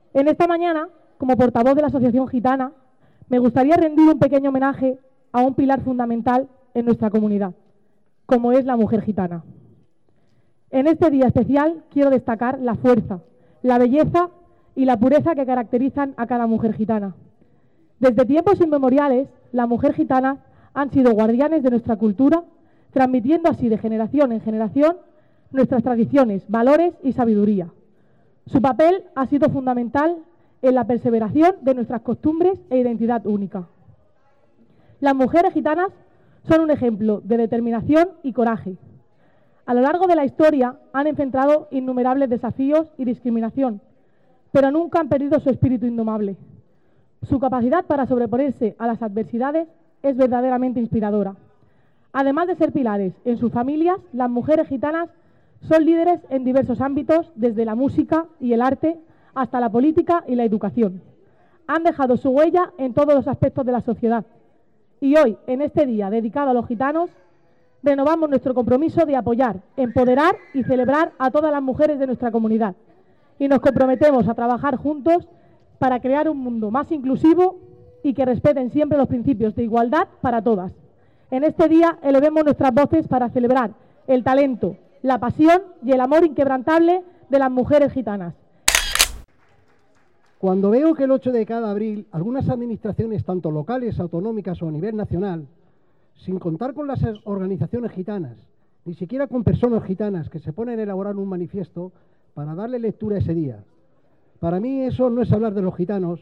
En esta mañana, como portavoz de la Asociación Gitana, me gustaría rendir un pequeño homenaje a un pilar fundamental en nuestra comunidad, como es la mujer gitana. En este día especial quiero destacar la fuerza, la belleza y la pureza que caracterizan a cada mujer gitana. Desde tiempos inmemoriales, las mujeres gitanas han sido guardianes de nuestra cultura, transmitiendo así de generación en generación nuestras tradiciones, valores y sabiduría. Su papel ha sido fundamental en la perseveración de nuestras costumbres e identidad única. Las mujeres gitanas son un ejemplo de determinación y coraje. A lo largo de la historia han enfrentado innumerables desafíos y discriminación, pero nunca han perdido su espíritu indomable. Su capacidad para sobreponerse a las adversidades es verdaderamente inspiradora. Además de ser pilares en sus familias, las mujeres gitanas son líderes en diversos ámbitos, desde la música y el arte hasta la política y la educación. Han dejado su huella en todos los aspectos de la sociedad. Y hoy, en este día dedicado a los gitanos, renovamos nuestro compromiso de apoyar, empoderar y celebrar a todas las mujeres de nuestra comunidad. Y nos comprometemos a trabajar juntos para crear un mundo más inclusivo y que respeten siempre los principios de igualdad para todas. En este día elevemos nuestras voces para celebrar el talento, la pasión y el amor inquebrantable de las mujeres gitanas. Cuando veo que el 8 de cada abril algunas administraciones, tanto locales, autonómicas o a nivel nacional, sin contar con las organizaciones gitanas, ni siquiera con personas gitanas que se ponen a elaborar un manifiesto para darle lectura a ese día, para mí eso no es hablar de los gitanos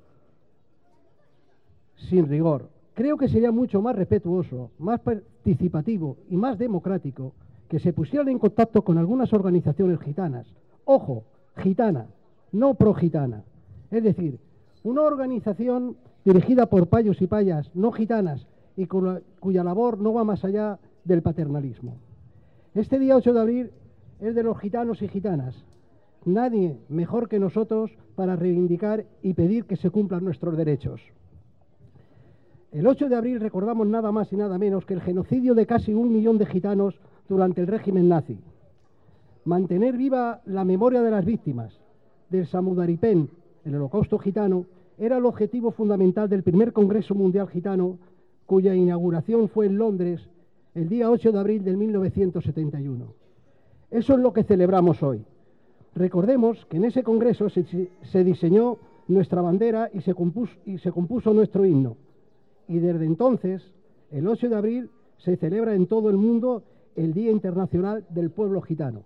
sin rigor. Creo que sería mucho más respetuoso, más participativo y más democrático que se pusieran en contacto con algunas organizaciones gitanas. Ojo, gitana, no pro-gitana. Es decir, una organización dirigida por payos y payas no gitanas y cuya labor no va más allá del paternalismo. Este día 8 de abril es de los gitanos y gitanas. Nadie mejor que nosotros para reivindicar y pedir que se cumplan nuestros derechos. El 8 de abril recordamos nada más y nada menos que el genocidio de casi 1 millón de gitanos durante el régimen nazi. Mantener viva la memoria de las víctimas del Samudaripen, el Holocausto gitano, era el objetivo fundamental del primer Congreso Mundial Gitano, cuya inauguración fue en Londres el día 8 de abril de 1971. Eso es lo que celebramos hoy. Recordemos que en ese congreso se diseñó nuestra bandera y se compuso nuestro himno. Y desde entonces, el 8 de abril, se celebra en todo el mundo el Día Internacional del Pueblo Gitano.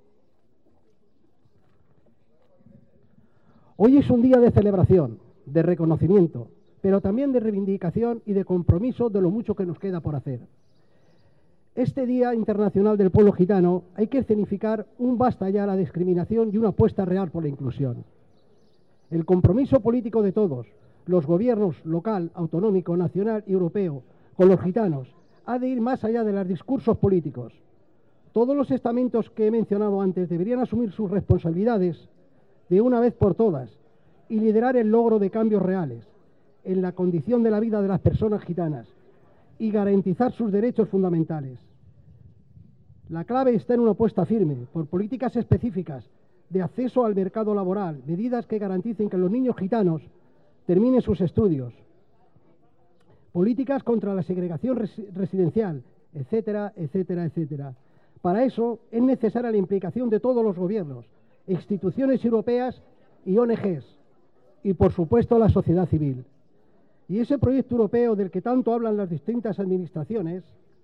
Hoy es un día de celebración, de reconocimiento, pero también de reivindicación y de compromiso de lo mucho que nos queda por hacer. Este Día Internacional del Pueblo Gitano hay que escenificar un basta ya a la discriminación y una apuesta real por la inclusión. El compromiso político de todos, los gobiernos local, autonómico, nacional y europeo, con los gitanos, ha de ir más allá de los discursos políticos. Todos los estamentos que he mencionado antes deberían asumir sus responsabilidades de una vez por todas y liderar el logro de cambios reales en la condición de la vida de las personas gitanas y garantizar sus derechos fundamentales. La clave está en una apuesta firme por políticas específicas de acceso al mercado laboral, medidas que garanticen que los niños gitanos terminen sus estudios, políticas contra la segregación residencial, etcétera, etcétera, etcétera. Para eso es necesaria la implicación de todos los gobiernos, instituciones europeas y ONGs, y por supuesto la sociedad civil. Y ese proyecto europeo del que tanto hablan las distintas administraciones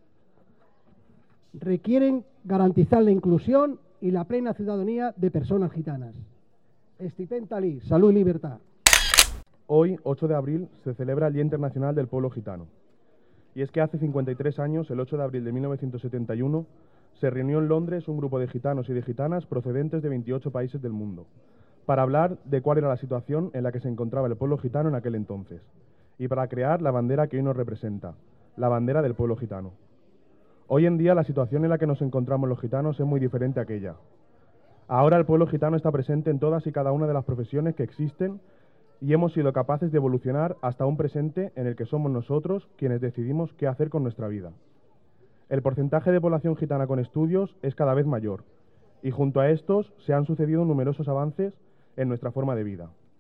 requieren garantizar la inclusión y la plena ciudadanía de personas gitanas. Estipentali, salud y libertad. Hoy, 8 de abril, se celebra el Día Internacional del Pueblo Gitano. Y es que hace 53 años, el 8 de abril de 1971, se reunió en Londres un grupo de gitanos y de gitanas procedentes de 28 países del mundo, para hablar de cuál era la situación en la que se encontraba el pueblo gitano en aquel entonces, y para crear la bandera que hoy nos representa, la bandera del pueblo gitano. Hoy en día la situación en la que nos encontramos los gitanos es muy diferente a aquella. Ahora el pueblo gitano está presente en todas y cada una de las profesiones que existen y hemos sido capaces de evolucionar hasta un presente en el que somos nosotros quienes decidimos qué hacer con nuestra vida. El porcentaje de población gitana con estudios es cada vez mayor y junto a estos se han sucedido numerosos avances en nuestra forma de vida.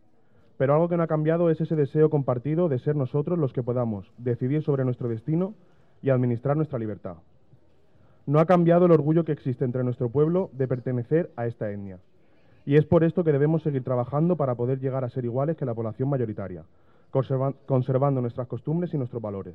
Pero algo que no ha cambiado es ese deseo compartido de ser nosotros los que podamos decidir sobre nuestro destino y administrar nuestra libertad. No ha cambiado el orgullo que existe entre nuestro pueblo de pertenecer a esta etnia. Y es por esto que debemos seguir trabajando para poder llegar a ser iguales que la población mayoritaria, conservando nuestras costumbres y nuestros valores.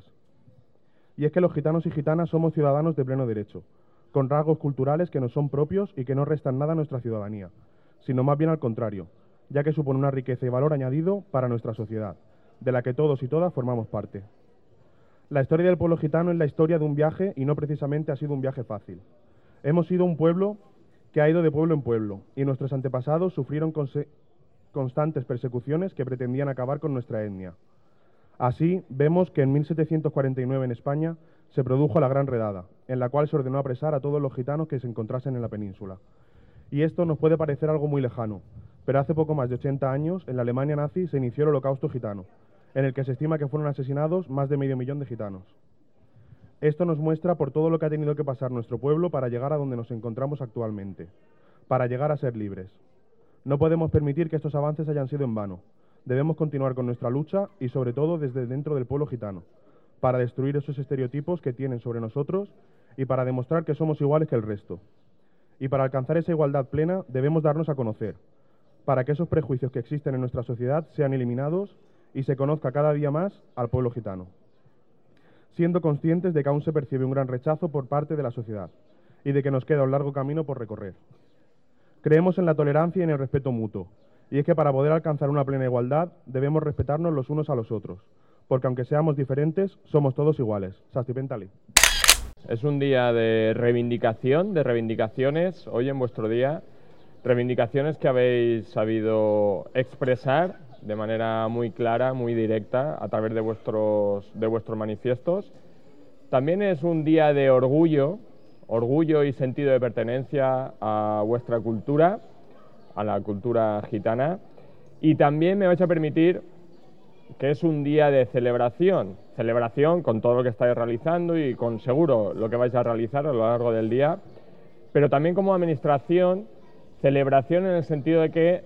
Y es que los gitanos y gitanas somos ciudadanos de pleno derecho, con rasgos culturales que nos son propios y que no restan nada a nuestra ciudadanía, sino más bien al contrario, ya que supone una riqueza y valor añadido para nuestra sociedad, de la que todos y todas formamos parte. La historia del pueblo gitano es la historia de un viaje y no precisamente ha sido un viaje fácil. Hemos sido un pueblo que ha ido de pueblo en pueblo y nuestros antepasados sufrieron constantes persecuciones que pretendían acabar con nuestra etnia. Así, vemos que en 1749 en España se produjo la Gran Redada, en la cual se ordenó apresar a todos los gitanos que se encontrasen en la península. Y esto nos puede parecer algo muy lejano, pero hace poco más de 80 años, en la Alemania nazi, se inició el Holocausto gitano, en el que se estima que fueron asesinados más de 500.000 de gitanos. Esto nos muestra por todo lo que ha tenido que pasar nuestro pueblo para llegar a donde nos encontramos actualmente, para llegar a ser libres. No podemos permitir que estos avances hayan sido en vano. Debemos continuar con nuestra lucha y, sobre todo, desde dentro del pueblo gitano, para destruir esos estereotipos que tienen sobre nosotros y para demostrar que somos iguales que el resto. Y para alcanzar esa igualdad plena debemos darnos a conocer, para que esos prejuicios que existen en nuestra sociedad sean eliminados y se conozca cada día más al pueblo gitano, siendo conscientes de que aún se percibe un gran rechazo por parte de la sociedad y de que nos queda un largo camino por recorrer. Creemos en la tolerancia y en el respeto mutuo, y es que para poder alcanzar una plena igualdad debemos respetarnos los unos a los otros, porque aunque seamos diferentes, somos todos iguales. Sastipentali. Es un día de reivindicación, de reivindicaciones, hoy en vuestro día, reivindicaciones que habéis sabido expresar de manera muy clara, muy directa, a través de vuestros manifiestos. También es un día de orgullo y sentido de pertenencia a vuestra cultura, a la cultura gitana, y también me vais a permitir que es un día de celebración con todo lo que estáis realizando y con seguro lo que vais a realizar a lo largo del día, pero también como administración, celebración en el sentido de que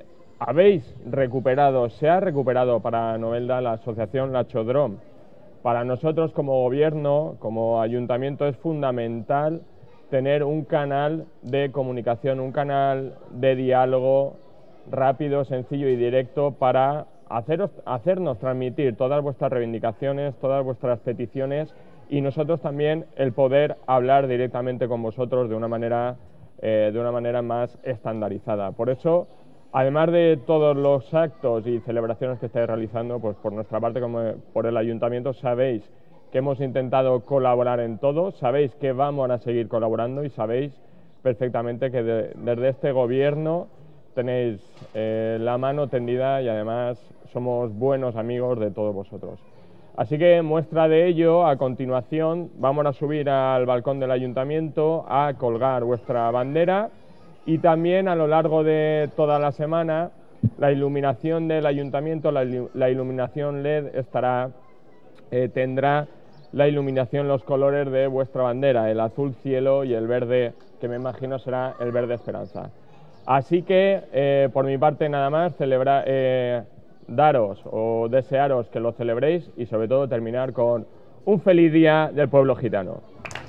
se ha recuperado para Novelda la asociación La Chodrón. Para nosotros como gobierno, como ayuntamiento, es fundamental tener un canal de comunicación, un canal de diálogo rápido, sencillo y directo para hacernos transmitir todas vuestras reivindicaciones, todas vuestras peticiones y nosotros también el poder hablar directamente con vosotros de una manera más estandarizada. Por eso, además de todos los actos y celebraciones que estáis realizando, pues por nuestra parte, como por el ayuntamiento, sabéis que hemos intentado colaborar en todo, sabéis que vamos a seguir colaborando y sabéis perfectamente que desde este gobierno tenéis la mano tendida y además somos buenos amigos de todos vosotros. Así que muestra de ello, a continuación vamos a subir al balcón del ayuntamiento a colgar vuestra bandera y también a lo largo de toda la semana la iluminación del ayuntamiento, la iluminación LED tendrá la iluminación, los colores de vuestra bandera, el azul cielo y el verde, que me imagino será el verde esperanza. Así que, por mi parte, nada más, daros o desearos que lo celebréis y, sobre todo, terminar con un feliz día del pueblo gitano.